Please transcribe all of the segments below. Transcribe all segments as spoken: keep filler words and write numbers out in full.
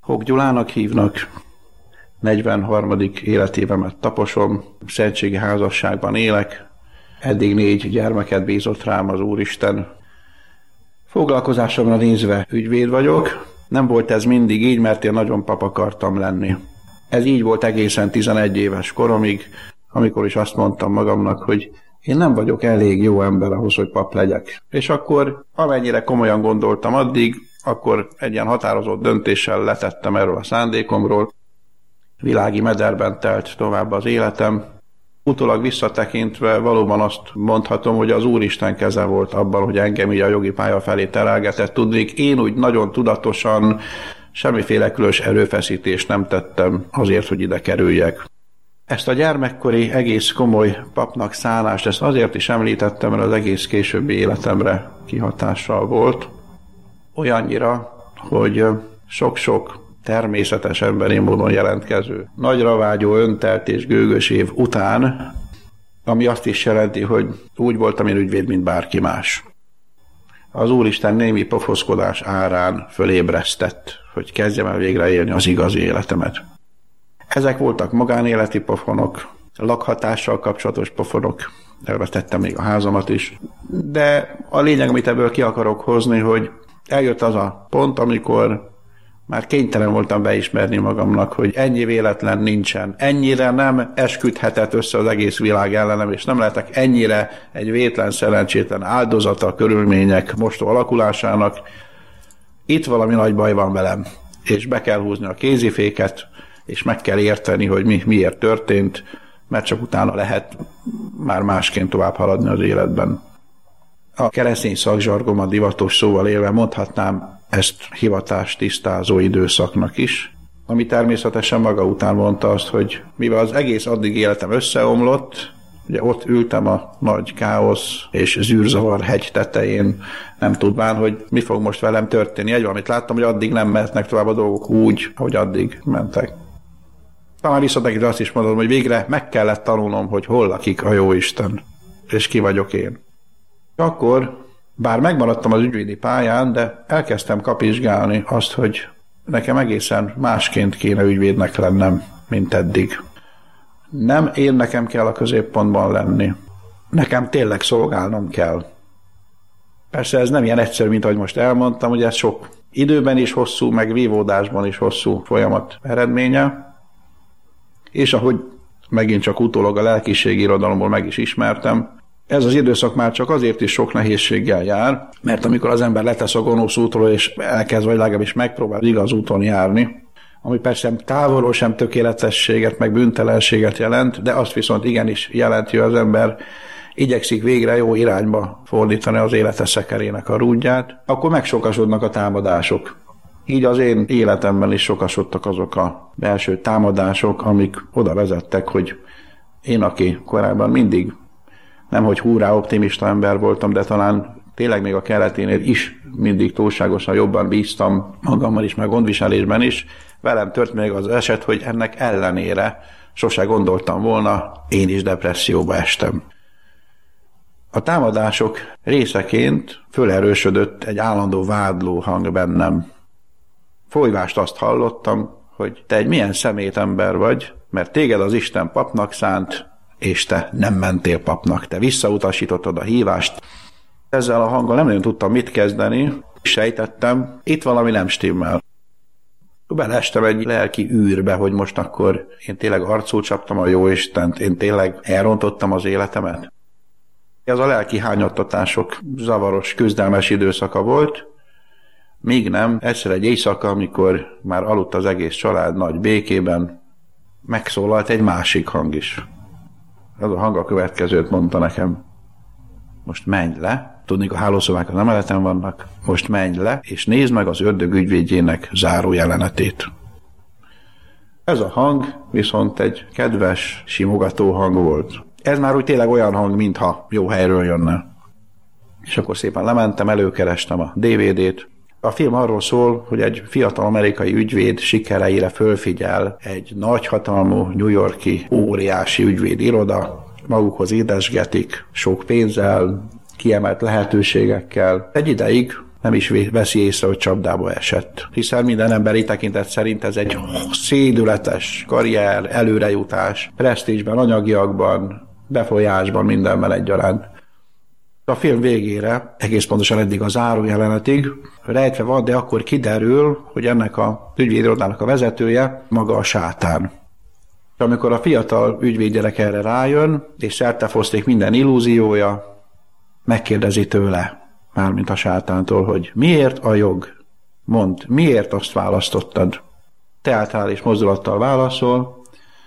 Hók Gyulának hívnak, negyvenharmadik életévemet taposom, szentségi házasságban élek, eddig négy gyermeket bízott rám az Úristen. Foglalkozásomra nézve ügyvéd vagyok, nem volt ez mindig így, mert én nagyon pap akartam lenni. Ez így volt egészen tizenegy éves koromig, amikor is azt mondtam magamnak, hogy én nem vagyok elég jó ember ahhoz, hogy pap legyek. És akkor, amennyire komolyan gondoltam addig, akkor egy ilyen határozott döntéssel letettem erről a szándékomról. Világi mederben telt tovább az életem. Utólag visszatekintve valóban azt mondhatom, hogy az Úristen keze volt abban, hogy engem így a jogi pálya felé terelgetett. Tudnék, én úgy nagyon tudatosan semmiféle különös erőfeszítést nem tettem azért, hogy ide kerüljek. Ezt a gyermekkori egész komoly papnak szánást, ezt azért is említettem, mert az egész későbbi életemre kihatással volt. Olyannyira, hogy sok-sok természetes emberi módon jelentkező, nagyra vágyó, öntelt és gőgös év után, ami azt is jelenti, hogy úgy voltam én ügyvéd, mint bárki más. Az Úristen némi pofoszkodás árán fölébresztett, hogy kezdjem el végre élni az igazi életemet. Ezek voltak magánéleti pofonok, lakhatással kapcsolatos pofonok, elvetettem még a házamat is, de a lényeg, amit ebből ki akarok hozni, hogy eljött az a pont, amikor már kénytelen voltam beismerni magamnak, hogy ennyi véletlen nincsen, ennyire nem esküdhetett össze az egész világ ellenem, és nem lehetek ennyire egy vétlen, szerencsétlen áldozata a körülmények mostó alakulásának. Itt valami nagy baj van velem, és be kell húzni a kéziféket, és meg kell érteni, hogy mi, miért történt, mert csak utána lehet már másként tovább haladni az életben. A keresztény szakzsargonban divatos szóval élve mondhatnám ezt hivatást tisztázó időszaknak is, ami természetesen maga után mondta azt, hogy mivel az egész addig életem összeomlott, ugye ott ültem a nagy káosz és zűrzavar hegy tetején, nem tudván, hogy mi fog most velem történni. Egy valamit láttam, hogy addig nem mehetnek tovább a dolgok úgy, ahogy addig mentek. Talán visszatekintve azt is mondom, hogy végre meg kellett tanulnom, hogy hol lakik a Jóisten, és ki vagyok én. Akkor, bár megmaradtam az ügyvédi pályán, de elkezdtem kapizsgálni azt, hogy nekem egészen másként kéne ügyvédnek lennem, mint eddig. Nem én nekem kell a középpontban lenni. Nekem tényleg szolgálnom kell. Persze ez nem ilyen egyszerű, mint ahogy most elmondtam, hogy ez sok időben is hosszú, meg vívódásban is hosszú folyamat eredménye, és ahogy megint csak utólag a lelkiségi irodalomból meg is ismertem, ez az időszak már csak azért is sok nehézséggel jár, mert amikor az ember letesz a gonosz útról, és elkezd vagy legalábbis megpróbál igaz úton járni, ami persze távolról sem tökéletességet, meg bűntelenséget jelent, de azt viszont igenis jelenti, hogy az ember igyekszik végre jó irányba fordítani az élete szekerének a rúdját, akkor megsokasodnak a támadások. Így az én életemben is sokasodtak azok a belső támadások, amik oda vezettek, hogy én, aki korábban mindig nemhogy húrá optimista ember voltam, de talán tényleg még a keleténél is mindig túlságosan jobban bíztam magammal is, meg gondviselésben is. Velem tört még az eset, hogy ennek ellenére sose gondoltam volna, én is depresszióba estem. A támadások részeként fölerősödött egy állandó vádló hang bennem. Folyvást azt hallottam, hogy te egy milyen szemét ember vagy, mert téged az Isten papnak szánt, és te nem mentél papnak, te visszautasítottad a hívást. Ezzel a hanggal nem nagyon tudtam mit kezdeni, sejtettem, itt valami nem stimmel. Beleestem egy lelki űrbe, hogy most akkor én tényleg arcul csaptam a Jóistent, én tényleg elrontottam az életemet. Ez a lelki hányattatások zavaros, küzdelmes időszaka volt, míg nem, egyszer egy éjszaka, amikor már aludt az egész család nagy békében, megszólalt egy másik hang is. Az a hang a következőt mondta nekem. Most menj le, tudnék, a hálószobák az emeleten vannak, most menj le, és nézd meg az ördög ügyvédjének záró jelenetét. Ez a hang viszont egy kedves, simogató hang volt. Ez már úgy tényleg olyan hang, mintha jó helyről jönne. És akkor szépen lementem, előkerestem a dé vé dét. A film arról szól, hogy egy fiatal amerikai ügyvéd sikereire fölfigyel egy nagyhatalmú New York-i óriási ügyvéd iroda, magukhoz édesgetik, sok pénzzel, kiemelt lehetőségekkel. Egy ideig nem is veszi észre, hogy csapdába esett. Hiszen minden emberi tekintet szerint ez egy szédületes karrier, előrejutás, presztízsben, anyagiakban, befolyásban, mindenben egyaránt. A film végére, egész pontosan eddig a záró jelenetig rejtve van, de akkor kiderül, hogy ennek a ügyvédirodának a vezetője maga a sátán. Amikor a fiatal ügyvédgyerek erre rájön, és szertefosztik minden illúziója, megkérdezi tőle, mármint a sátántól, hogy miért a jog? Mondd, miért azt választottad? Teátrális mozdulattal válaszol,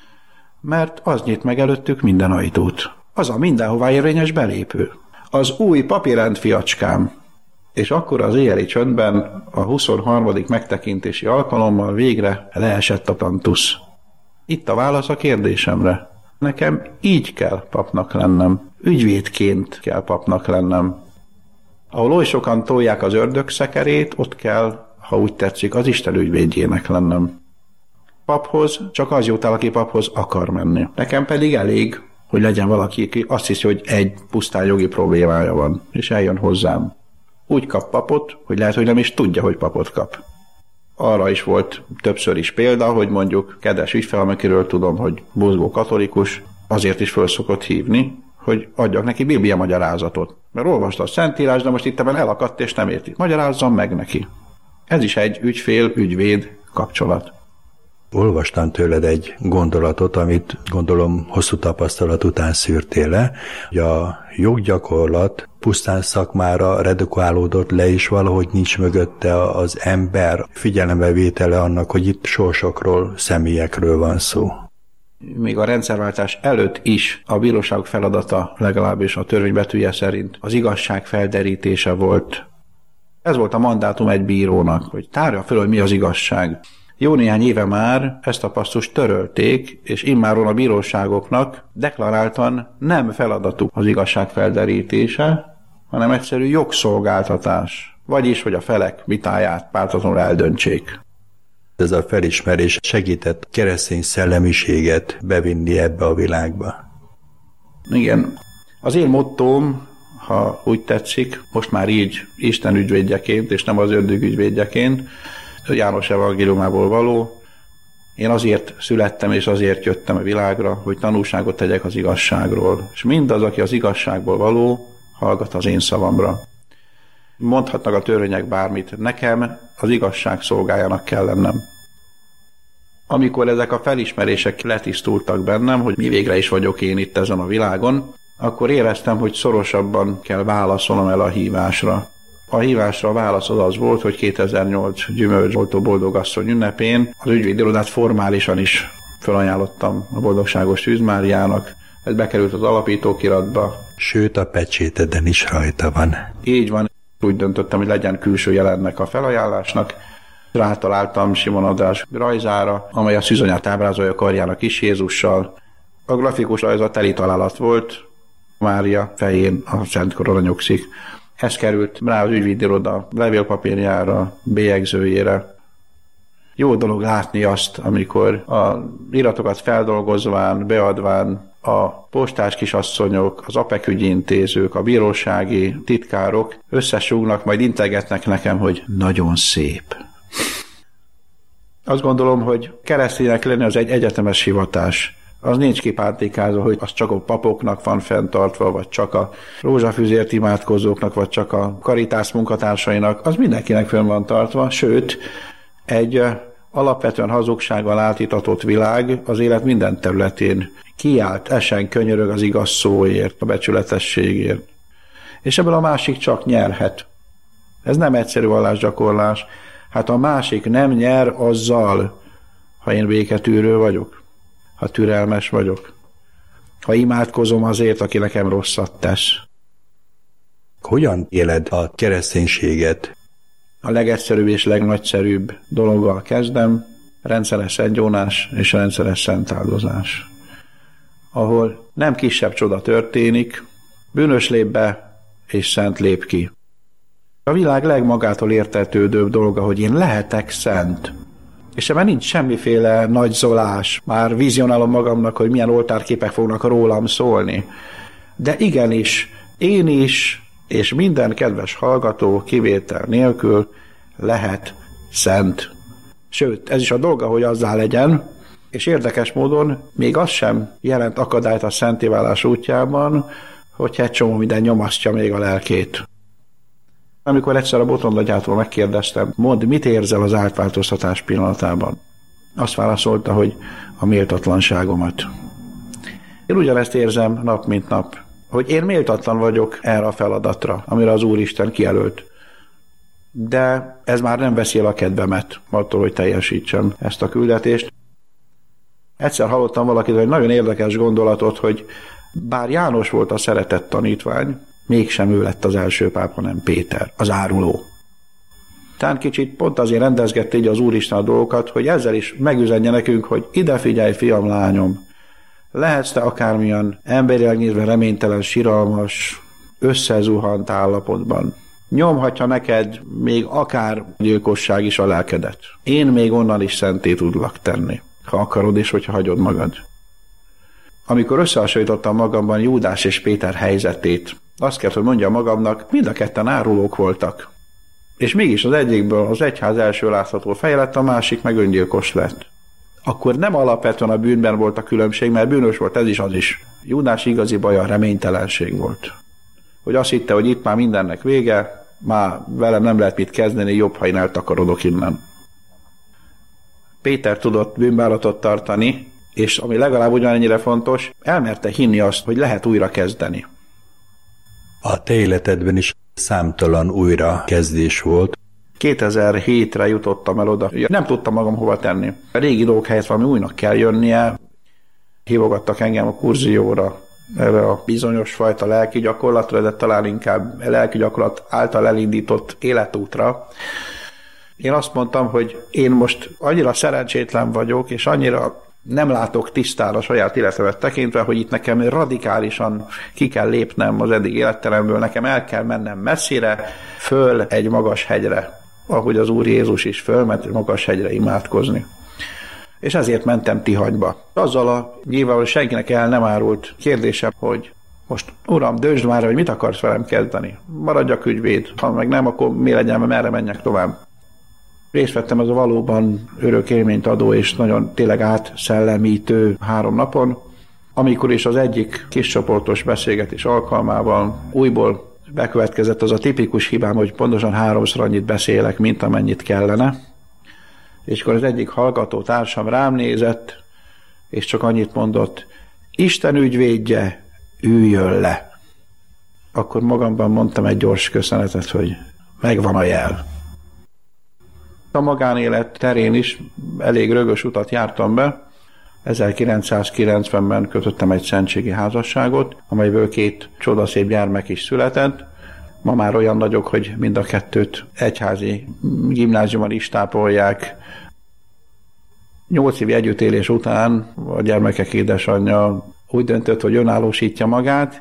mert az nyit meg előttük minden ajtót. Az a mindenhová érvényes belépő. Az új papírrend, fiacskám. És akkor az éjjeli csöndben a huszonharmadik megtekintési alkalommal végre leesett a tantusz. Itt a válasz a kérdésemre. Nekem így kell papnak lennem. Ügyvédként kell papnak lennem. Ahol oly sokan tolják az ördög szekerét, ott kell, ha úgy tetszik, az Isten ügyvédjének lennem. Paphoz csak az jut el, aki paphoz akar menni. Nekem pedig elég, hogy legyen valaki, aki azt hiszi, hogy egy pusztán jogi problémája van, és eljön hozzám. Úgy kap papot, hogy lehet, hogy nem is tudja, hogy papot kap. Arra is volt többször is példa, hogy mondjuk kedves ügyfel, akiről tudom, hogy buzgó katolikus, azért is föl szokott hívni, hogy adjak neki biblia magyarázatot. Mert olvasta a Szentírás, de most itt ebben elakadt és nem érti. Magyarázzam meg neki. Ez is egy ügyfél-ügyvéd kapcsolat. Olvastam tőled egy gondolatot, amit gondolom hosszú tapasztalat után szűrtél le, hogy a joggyakorlat pusztán szakmára redukálódott le, és valahogy nincs mögötte az ember figyelembevétele annak, hogy itt sorsokról, személyekről van szó. Még a rendszerváltás előtt is a bíróság feladata, legalábbis a törvénybetűje szerint, az igazság felderítése volt. Ez volt a mandátum egy bírónak, hogy tárja föl, hogy mi az igazság. Jó néhány éve már ezt a passzust törölték, és immáron a bíróságoknak deklaráltan nem feladatuk az igazság felderítése, hanem egyszerű jogszolgáltatás, vagyis, hogy a felek vitáját pártatlanul eldöntsék. Ez a felismerés segített keresztény szellemiséget bevinni ebbe a világba. Igen. Az én mottóm, ha úgy tetszik, most már így Isten ügyvédjeként, és nem az ördög ügyvédjeként, János evangéliumából való. Én azért születtem, és azért jöttem a világra, hogy tanúságot tegyek az igazságról. És mindaz, aki az igazságból való, hallgat az én szavamra. Mondhatnak a törvények bármit, nekem az igazság szolgájának kell lennem. Amikor ezek a felismerések letisztultak bennem, hogy mi végre is vagyok én itt ezen a világon, akkor éreztem, hogy szorosabban kell válaszolnom el a hívásra. A hívásra a válasz az az volt, hogy kétezer-nyolc gyümölcsoltó boldogasszony ünnepén az ügyvédirodát formálisan is felajánlottam a boldogságos Szűz Máriának. Ez bekerült az alapítókiratba. Sőt, a pecséteden is rajta van. Így van. Úgy döntöttem, hogy legyen külső jelennek a felajánlásnak. Rátaláltam Simon András rajzára, amely a szűzanyát ábrázolja karjának Kis Jézussal. A grafikus rajza teli találat volt. Mária fején a Szent Korona nyugszik. Ez került rá az ügyvédiroda levélpapírjára, bélyegzőjére. Jó dolog látni azt, amikor a iratokat feldolgozván, beadván a postás kisasszonyok, az APEK ügyintézők, a bírósági titkárok összesúgnak, majd integetnek nekem, hogy nagyon szép. Azt gondolom, hogy kereszténynek lenni az egy egyetemes hivatás. Az nincs kipártikázva, hogy az csak a papoknak van fenntartva, vagy csak a rózsafüzért imádkozóknak, vagy csak a karitász munkatársainak, az mindenkinek fönn van tartva, sőt, egy alapvetően hazugsággal átitatott világ az élet minden területén kiált, esen könyörög az igaz szóért, a becsületességért. És ebből a másik csak nyerhet. Ez nem egyszerű vallásgyakorlás. Hát a másik nem nyer azzal, ha én béketűrő vagyok, ha türelmes vagyok, ha imádkozom azért, aki nekem rosszat tesz. Hogyan éled a kereszténységet? A legegyszerűbb és legnagyszerűbb dologgal kezdem, rendszeres szentgyónás és rendszeres szentáldozás. Ahol nem kisebb csoda történik, bűnös lép be és szent lép ki. A világ legmagától értetődőbb dolga, hogy én lehetek szent. És ebben nincs semmiféle nagyzolás. Már vizionálom magamnak, hogy milyen oltárképek fognak rólam szólni. De igenis, én is és minden kedves hallgató kivétel nélkül lehet szent. Sőt, ez is a dolga, hogy azzá legyen, és érdekes módon még az sem jelent akadályt a szentéválás útjában, hogyha egy csomó minden nyomasztja még a lelkét. Amikor egyszer a Botondagától megkérdeztem, mondd, mit érzel az átváltoztatás pillanatában? Azt válaszolta, hogy a méltatlanságomat. Én ugyanezt érzem nap mint nap, hogy én méltatlan vagyok erre a feladatra, amire az Úristen kijelölt. De ez már nem veszi el a kedvemet attól, hogy teljesítsem ezt a küldetést. Egyszer hallottam valakit egy nagyon érdekes gondolatot, hogy bár János volt a szeretett tanítvány, mégsem ő lett az első páp, hanem Péter, az áruló. Tán kicsit pont azért rendezgette így az Úristen a dolgokat, hogy ezzel is megüzenje nekünk, hogy ide figyelj, fiam, lányom, lehetsz te akármilyen emberileg nézve reménytelen, siralmas, összezuhant állapotban. Nyomhatja neked még akár gyilkosság is a lelkedet. Én még onnan is szenté tudlak tenni, ha akarod és hogyha hagyod magad. Amikor összehasonlítottam magamban Júdás és Péter helyzetét, azt kell, hogy mondja magamnak, mind a ketten árulók voltak. És mégis az egyikből az egyház első látható feje lett, a másik meg öngyilkos lett. Akkor nem alapvetően a bűnben volt a különbség, mert bűnös volt ez is, az is. Júdás igazi baja reménytelenség volt. Hogy azt hitte, hogy itt már mindennek vége, már velem nem lehet mit kezdeni, jobb, ha én eltakarodok innen. Péter tudott bűnbánatot tartani, és ami legalább ugyanennyire fontos, elmerte hinni azt, hogy lehet újra kezdeni. A te életedben is számtalan újra kezdés volt. kétezer-hétre jutottam el oda. Nem tudtam magam hova tenni. A régi dolgok helyett valami újnak kell jönnie. Hívogattak engem a kurzióra, erre a bizonyos fajta lelki gyakorlatra, de talán inkább lelki gyakorlat által elindított életútra. Én azt mondtam, hogy én most annyira szerencsétlen vagyok, és annyira nem látok tisztán a saját életemet tekintve, hogy itt nekem radikálisan ki kell lépnem az eddig életteremből, nekem el kell mennem messzire, föl egy magas hegyre, ahogy az Úr Jézus is fölment egy magas hegyre imádkozni. És ezért mentem Tihagyba. Azzal a nyilvánvalóan senkinek el nem árult kérdésem, hogy most Uram, döntsd már, hogy mit akarsz velem kezdeni. Maradjak ügyvéd, ha meg nem, akkor mi legyen, merre menjek tovább. Részt vettem ez a valóban örök élményt adó és nagyon tényleg átszellemítő három napon, amikor is az egyik kiscsoportos beszélgetés alkalmával újból bekövetkezett az a tipikus hibám, hogy pontosan háromszor annyit beszélek, mint amennyit kellene. És akkor az egyik hallgató társam rám nézett, és csak annyit mondott, Isten ügyvédje, üljön le. Akkor magamban mondtam egy gyors köszönetet, hogy megvan a jel. A magánélet terén is elég rögös utat jártam be. ezerkilencszázkilencvenben kötöttem egy szentségi házasságot, amelyből két csodaszép gyermek is született. Ma már olyan nagyok, hogy mind a kettőt egyházi gimnáziumban is tápolják. Nyolc évi együttélés után a gyermekek édesanyja úgy döntött, hogy önállósítja magát,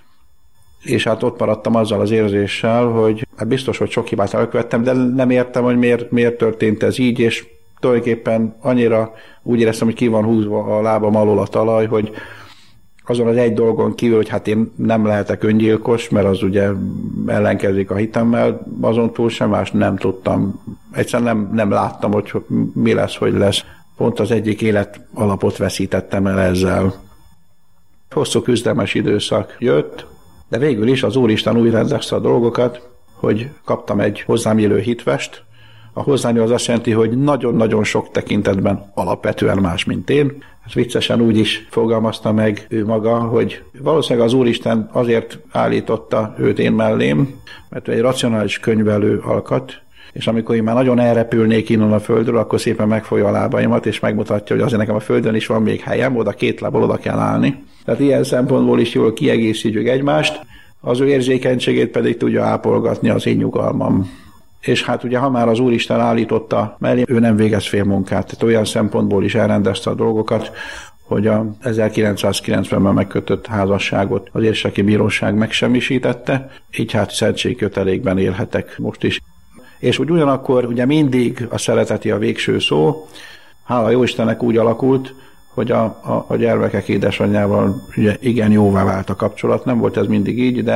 és hát ott maradtam azzal az érzéssel, hogy hát biztos, hogy sok hibát elkövettem, de nem értem, hogy miért, miért történt ez így, és tulajdonképpen annyira úgy éreztem, hogy ki van húzva a lábam alól a talaj, hogy azon az egy dolgon kívül, hogy hát én nem lehetek öngyilkos, mert az ugye ellenkezik a hitemmel, azon túl sem más nem tudtam. Egyszerűen nem, nem láttam, hogy mi lesz, hogy lesz. Pont az egyik élet alapot veszítettem el ezzel. Hosszú küzdelmes időszak jött, de végül is az Úristen úgy rendezte a dolgokat, hogy kaptam egy hozzám élő hitvest. A hozzám az azt jelenti, hogy nagyon-nagyon sok tekintetben alapvetően más, mint én. Ez viccesen úgy is fogalmazta meg ő maga, hogy valószínűleg az Úristen azért állította őt én mellém, mert ő egy racionális könyvelő alkat, és amikor én már nagyon elrepülnék innen a földről, akkor szépen megfogja a lábaimat, és megmutatja, hogy azért nekem a földön is van még helyem, oda két lábbal oda kell állni. Tehát ilyen szempontból is jól kiegészítjük egymást, az ő érzékenységét pedig tudja ápolgatni az én nyugalmam. És hát ugye, ha már az Úristen állította mellé, ő nem végez fél munkát, tehát olyan szempontból is elrendezte a dolgokat, hogy a ezerkilencszázkilencvenben megkötött házasságot az érseki bíróság megsemmisítette, így hát szentségkötelékben élhetek most is. És úgy ugyanakkor ugye mindig a szereteti a végső szó, hála jó Istennek úgy alakult, hogy a, a, a gyermekek édesanyjával ugye igen jóvá vált a kapcsolat. Nem volt ez mindig így, de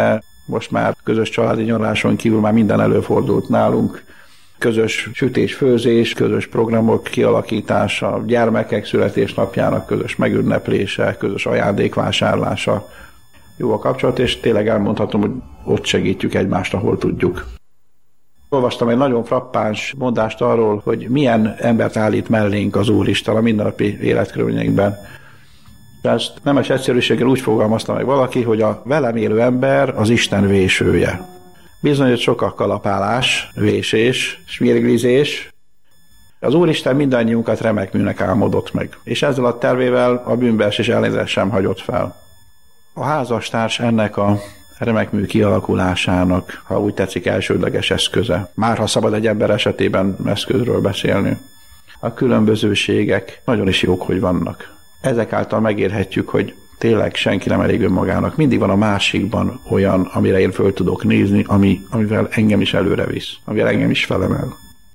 Most már közös családi nyaraláson kívül már minden előfordult nálunk. Közös sütés-főzés, közös programok kialakítása, gyermekek születésnapjának közös megünneplése, közös ajándékvásárlása. Jó a kapcsolat, és tényleg elmondhatom, hogy ott segítjük egymást, ahol tudjuk. Olvastam egy nagyon frappáns mondást arról, hogy milyen embert állít mellénk az Úristen a mindennapi életkörülményeinkben. Ezt nemes egyszerűséggel úgy fogalmazta meg valaki, hogy a velem élő ember az Isten vésője. Bizony, hogy sok a kalapálás, vésés, smiriglizés. Az Úristen mindannyiunkat remek műnek álmodott meg, és ezzel a tervével a bűnbeesés elnézést sem hagyott fel. A házastárs ennek a remekmű kialakulásának, ha úgy tetszik, elsődleges eszköze. Már ha szabad egy ember esetében eszközről beszélni. A különbözőségek nagyon is jók, hogy vannak. Ezek által megérhetjük, hogy tényleg senki nem elég önmagának. Mindig van a másikban olyan, amire én föl tudok nézni, ami, amivel engem is előre visz, amivel engem is felemel.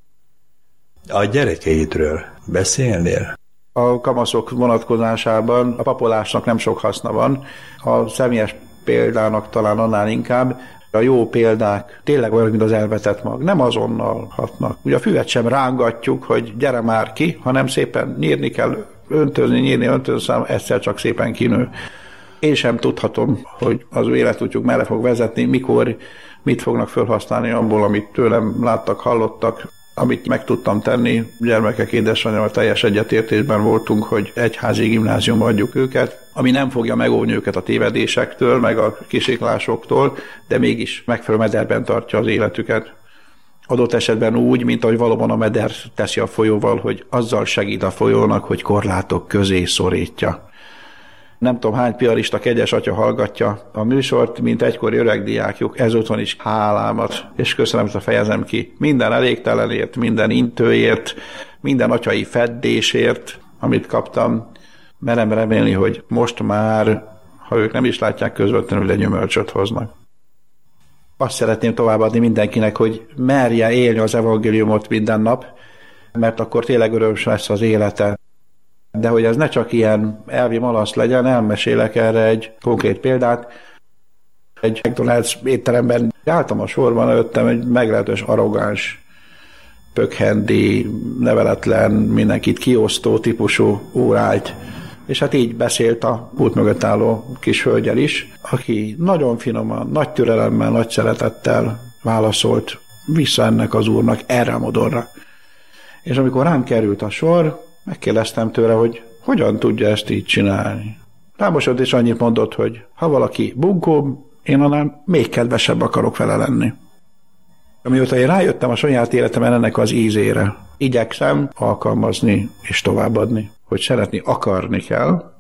A gyerekeidről beszélnél? A kamaszok vonatkozásában a papolásnak nem sok haszna van. A személyes példának talán annál inkább. A jó példák tényleg olyan, mint az elvetett mag. Nem azonnal hatnak. Ugye a füvet sem rángatjuk, hogy gyere már ki, hanem szépen nyírni kell, öntözni, nyírni, öntözni, egyszer csak szépen kinő. Én sem tudhatom, hogy az ő életútjuk merre fog vezetni, mikor, mit fognak felhasználni abból, amit tőlem láttak, hallottak, amit meg tudtam tenni. Gyermekek édesanyjával teljes egyetértésben voltunk, hogy egyházi gimnáziumba adjuk őket, ami nem fogja megóvni őket a tévedésektől, meg a kisiklásoktól, de mégis megfelelő mederben tartja az életüket. Adott esetben úgy, mint ahogy valóban a meder teszi a folyóval, hogy azzal segít a folyónak, hogy korlátok közé szorítja. Nem tudom, hány piarista kegyes atya hallgatja a műsort, mint egykori öregdiákjuk, ezúton is hálámat, és köszönetet fejezem ki minden elégtelenért, minden intőért, minden atyai feddésért, amit kaptam. Merem remélni, hogy most már, ha ők nem is látják közvetlenül, de gyümölcsöt hoznak. Azt szeretném továbbadni mindenkinek, hogy merje élni az evangéliumot minden nap, mert akkor tényleg örömös lesz az élete. De hogy ez ne csak ilyen elvi malasz legyen, elmesélek erre egy konkrét példát. Egy McDonald's étteremben álltam a sorban, előttem egy meglehetős arrogáns, pökhendi, neveletlen, mindenkit kiosztó típusú úr állt. És hát így beszélt a pult mögött álló kis hölgyel is, aki nagyon finoman, nagy türelemmel, nagy szeretettel válaszolt vissza ennek az úrnak erre a modorra. És amikor rám került a sor, megkérdeztem tőle, hogy hogyan tudja ezt így csinálni. Rámosott és annyit mondott, hogy ha valaki bunkó, én annál még kedvesebb akarok vele lenni. Amióta én rájöttem a saját életemben ennek az ízére, igyekszem alkalmazni és továbbadni, hogy szeretni akarni kell,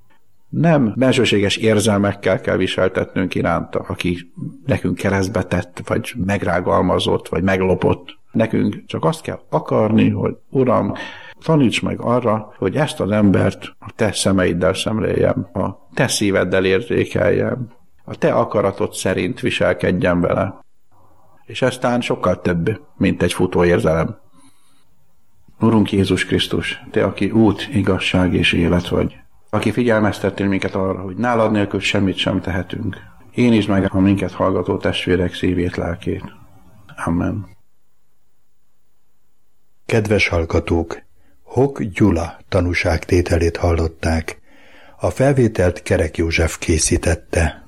nem bensőséges érzelmekkel kell viseltetnünk iránta, aki nekünk keresztbe tett, vagy megrágalmazott, vagy meglopott. Nekünk csak azt kell akarni, hogy Uram, taníts meg arra, hogy ezt az embert a te szemeiddel szemléljem, a te szíveddel érzékeljem, a te akaratod szerint viselkedjen vele. És ez talán sokkal több, mint egy futó érzelem. Urunk Jézus Krisztus, te, aki út, igazság és élet vagy, aki figyelmeztettél minket arra, hogy nálad nélkül semmit sem tehetünk. Énítsd meg a minket hallgató testvérek szívét, lelkét. Amen. Kedves hallgatók! Hok Gyula tanúságtételét hallották. A felvételt Kerek József készítette.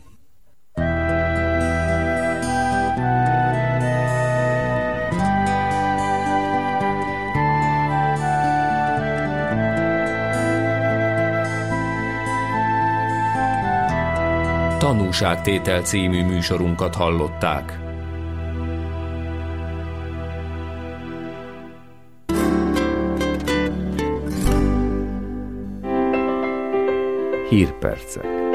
Tanúságtétel című műsorunkat hallották. Hírpercek.